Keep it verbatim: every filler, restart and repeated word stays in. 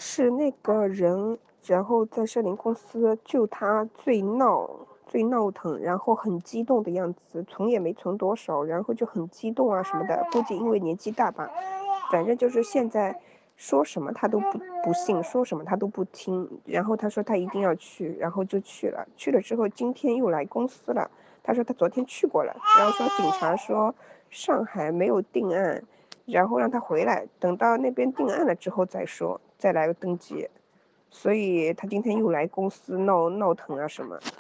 是那个人，然后在摄影公司就他最闹最闹腾，然后很激动的样子，存也没存多少，然后就很激动啊什么的，估计因为年纪大吧，反正就是现在说什么他都不不信，说什么他都不听，然后他说他一定要去，然后就去了，去了之后今天又来公司了，他说他昨天去过了，然后说警察说上海没有定案，然后让他回来，等到那边定案了之后再说，再来登记。所以他今天又来公司闹闹腾啊什么。